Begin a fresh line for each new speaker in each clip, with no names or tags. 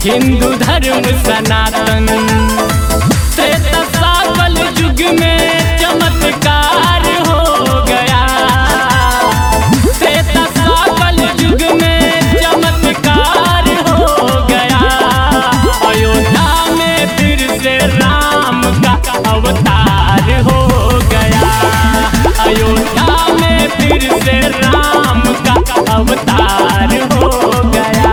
हिंदू धर्म सनातन। त्रेता साकल युग में चमत्कार हो गया, त्रेता साकल युग में चमत्कार हो गया। अयोध्या में फिर से राम का अवतार हो गया, अयोध्या में फिर से राम का अवतार हो गया।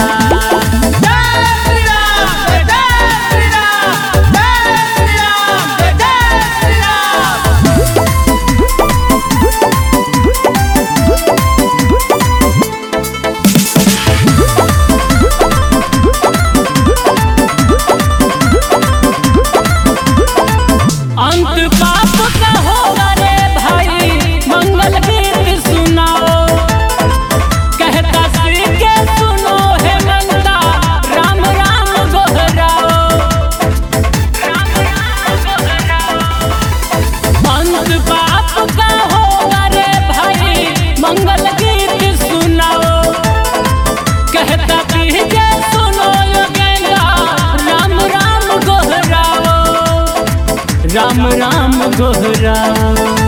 अंत पाप का होगा रे भाई, मंगल गीत सुनाओ। कहता श्री के सुनो हे नंदा, राम राम गोहराओ, राम राम गोहराओ। अंत पाप का होगा रे भाई, मंगल गीत सुनाओ। कहता श्री के सुनो योगेंद्र, राम राम गोहराओ, राम राम गोहराओ।